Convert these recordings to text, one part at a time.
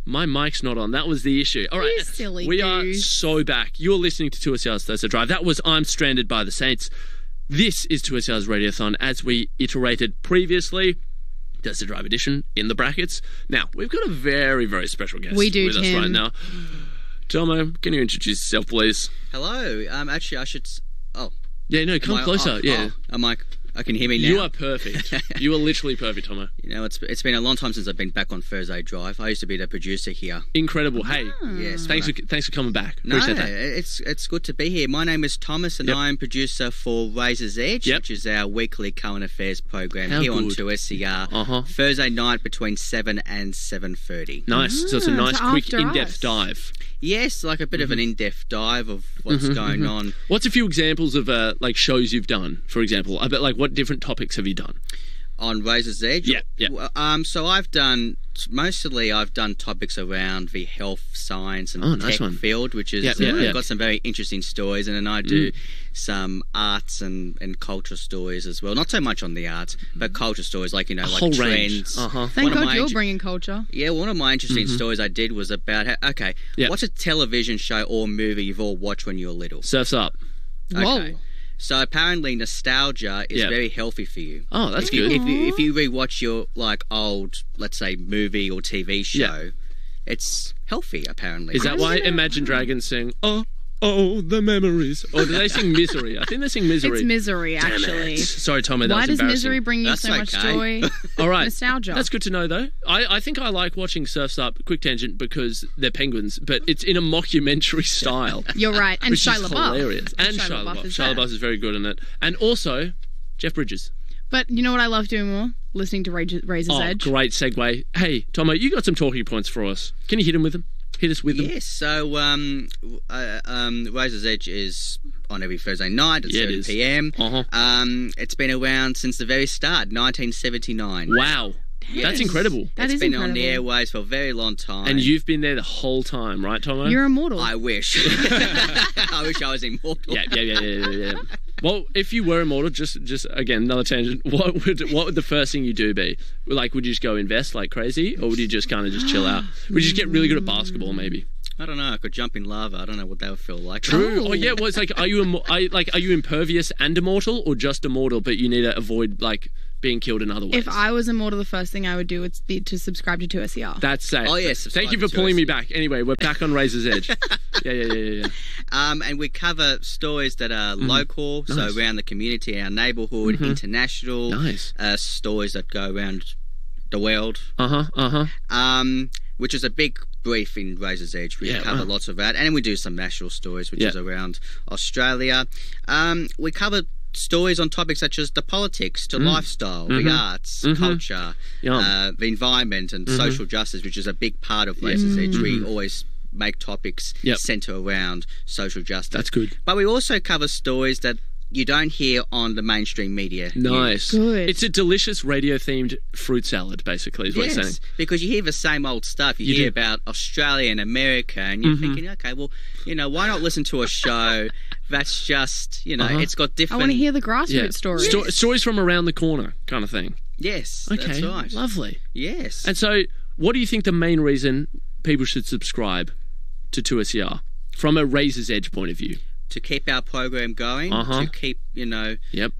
My mic's not on. That was the issue. All right. You silly we are goose. so back. You're listening to 2SER's Thursday Drive. That was I'm Stranded by the Saints. This is 2SER's Radiothon as we iterated previously. Thursday Drive edition in the brackets. Now, we've got a very, very special guest We do, with us Tim. right now. Tomo, can you introduce yourself, please? Hello. Actually, I should. Yeah, no, come closer. Am I? I can hear me now. You are perfect. You are literally perfect, Tomo. You know, it's been a long time since I've been back on Thursday Drive. I used to be the producer here. Incredible. Hey, Yes. thanks for coming back. No, Appreciate that. it's good to be here. My name is Thomas, and Yep. I'm producer for Razor's Edge, Yep. which is our weekly current affairs program How here on good. 2SER. Uh-huh. Thursday night between 7 and 7:30. Nice. So it's a nice, so quick, after in-depth us. dive. Yes, like a bit of an in-depth dive of what's going on. What's a few examples of like shows you've done? For example, I bet like what different topics have you done? On Razor's Edge? Yeah. So I've done topics around the health, science and nice tech one. field, which is Yeah. got some very interesting stories, and then I do some arts and culture stories as well. Not so much on the arts, but culture stories like, like whole range. trends. Uh-huh. Thank One of God my you're int- bringing culture. Yeah, one of my interesting stories I did was about Yep. what's a television show or movie you've all watched when you were little? Surf's Up. Whoa. Okay. So apparently nostalgia is Yep. very healthy for you. Oh, that's If you, good. if you rewatch your old, let's say, movie or TV show, it's healthy apparently. Is that why Imagine Dragons sing Oh, the memories? Or do they sing Misery? I think they sing Misery. It's misery, Damn actually. it. Sorry, Tommy, that Why was does embarrassing. misery bring you That's so much okay. joy? All right. Nostalgia. That's good to know, though. I think I like watching Surf's Up, quick tangent, because they're penguins, but it's in a mockumentary style. You're right. And which Shia is LaBeouf. hilarious. And Shia LaBeouf. is Shia there. LaBeouf is very good in it. And also, Jeff Bridges. But you know what I love doing more? Listening to Razor's Edge. Great segue. Hey, Tomo, you got some talking points for us. Can you hit him with them? Hit us with them. Yes, so Razor's Edge is on every Thursday night at Yeah, it 7 is. p.m. Uh-huh. It's been around since the very start, 1979. Wow. That's incredible. That It's is been incredible. on the airways for a very long time. And you've been there the whole time, right, Tomo? You're immortal. I wish. I wish I was immortal. Yeah. Well, if you were immortal, just again, another tangent, what would the first thing you do be? Like, would you just go invest like crazy? Or would you just kind of just chill out? Would you just get really good at basketball, maybe? I don't know. I could jump in lava. I don't know what that would feel like. True. Oh, yeah. Well, it's like, are you impervious and immortal, or just immortal, but you need to avoid like being killed in other ways? If I was immortal, the first thing I would do would be to subscribe to 2SER. That's safe. Oh, yes, Thank you for subscribe to pulling me 2SER. back. Anyway, we're back on Razor's Edge. Yeah. And we cover stories that are local, Nice. so around the community, our neighbourhood, international. Nice. Stories that go around the world. Which is a big brief in Razor's Edge. We Yeah, cover wow. lots of that. And then we do some national stories, which Yeah. is around Australia. We cover stories on topics such as the politics, to lifestyle, the arts, culture, Yum. the environment and social justice, which is a big part of Razor's Edge. We always make topics Yep. centre around social justice. That's good. But we also cover stories that you don't hear on the mainstream media. Nice. Good. It's a delicious radio-themed fruit salad, basically, is what you're saying. Yes, because you hear the same old stuff. You You hear do. about Australia and America, and you're thinking, okay, well, why not listen to a show that's just, it's got I different... want to hear the grassroots Yeah. stories. Stories from around the corner kind of thing. Yes, Okay. that's right. Lovely. Yes. And so, what do you think the main reason people should subscribe to 2SER from a Razor's Edge point of view? To keep our program going, to keep, Yep.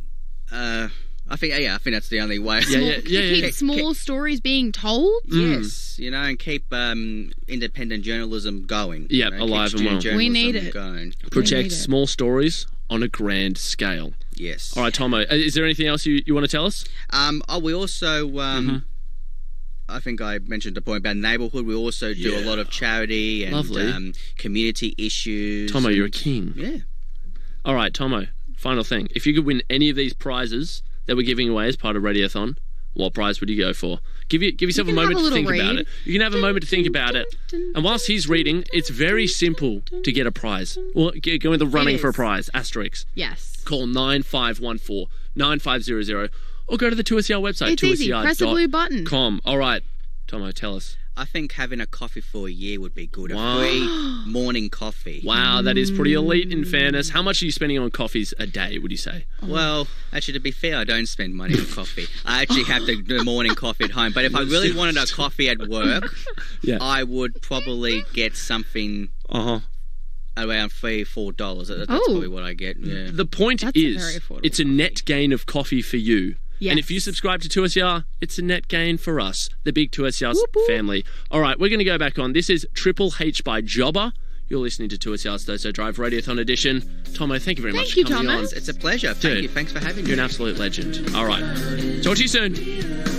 I think that's the only way. Yeah. Keep small stories being told. Yes, and keep independent journalism going. Yep, keep alive and student well. We need journalism it. Going. Project need it. small stories on a grand scale. Yes. All right, Tomo, is there anything else you want to tell us? We also, I think I mentioned the point about neighbourhood. We also do a lot of charity and Lovely. Community issues. Tomo, you're a king. Yeah. All right, Tomo, final thing. If you could win any of these prizes that we're giving away as part of Radiothon, what prize would you go for? Give yourself a can moment have a to think little about read. it. You can have a moment to think about it. And whilst he's reading, it's very simple to get a prize. Well, go in the running for a is. prize. Asterisk. Yes. Call 9514-9500 or go to the 2SER website. It's easy. Press the blue button. All right, Tomo, tell us. I think having a coffee for a year would be good. Wow. A free morning coffee. Wow, that is pretty elite in fairness. How much are you spending on coffees a day, would you say? Well, actually, to be fair, I don't spend money on coffee. I actually have the morning coffee at home. But if I really wanted a coffee at work, Yeah. I would probably get something Uh-huh. around $3-4. That's Oh. probably what I get. Yeah. The point That's a is, very affordable it's a net gain of coffee for you. Yes. And if you subscribe to 2SER, it's a net gain for us, the big 2SER Whoop, whoop. family. All right, we're going to go back on. This is Triple H by Jobber. You're listening to 2SER's Thursday Drive Radiothon edition. Tomo, thank you very much Thank you, for coming Thomas. on. It's a pleasure. Dude, Thank you. Thanks for having me. You're an absolute legend. All right. Talk to you soon.